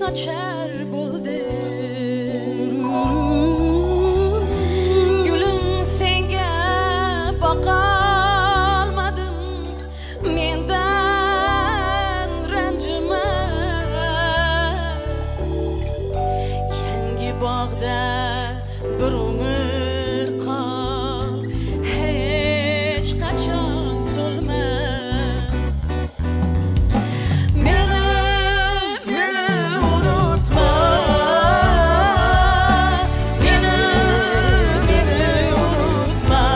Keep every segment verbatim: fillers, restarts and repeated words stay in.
sochar bo'ldi. Gulum senga boqolmadim, mendan ranjima. Yangi bog'da bir umr qol, hech qachon so'lma. Meni, meni unutma. Meni, meni unutma.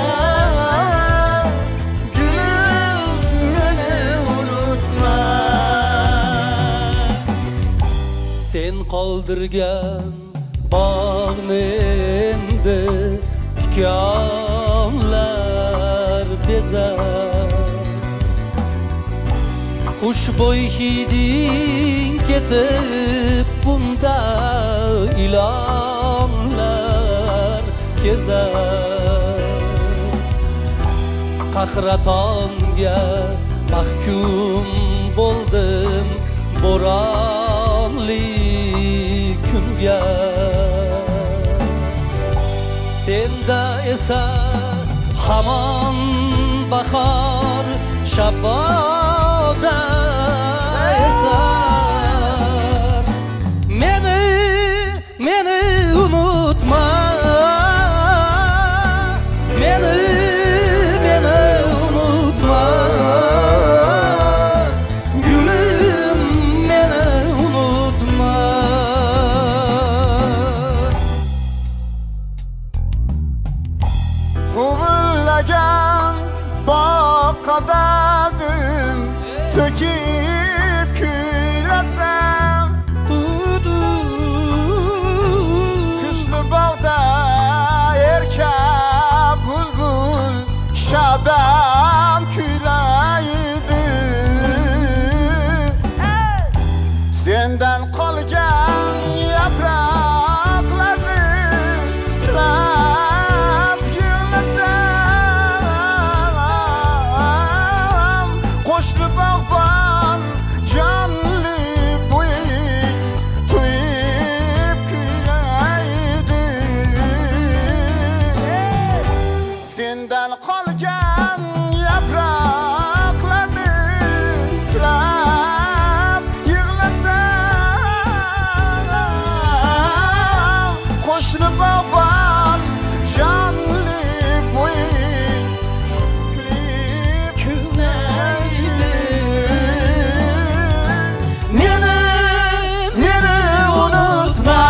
Gulum, meni unutma. Sen qoldirgan bog'ni endi tikonlar bezar. Xushbo'y hiding ketib bunda ilonlar kezar. Qahratonga mahkum bo'ldim bo'ronli kunga. Senda esa hamon bahor shaboda esar. Meni, meni unutma. Meni, meni unutma. Gulum, meni unutma. Huvillagan boqqa dardim to'kib kuylasam. Kuzli bog'da erkab bulbul shabam kuylaydi. Sendan qolgan yaproqlarni silab yig'lasam. Qo'shni bog'bon jonli bo'ying to'yib kuylaydi. Sendan qolgan yaproqlarni silab yig'lasam. Qo'shni bog'bon jonli bo'ying kuylaydi. Meni, meni unutma.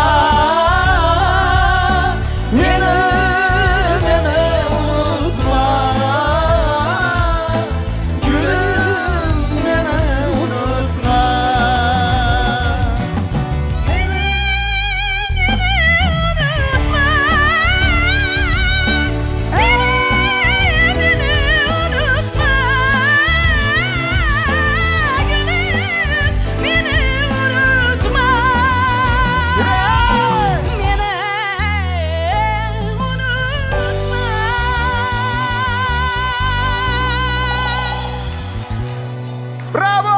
Meni, meni unutma. Gulum, meni unutma. Meni, meni unutma. Meni, meni unutma. Gulum, meni unutma. Meni unutma. Bravo!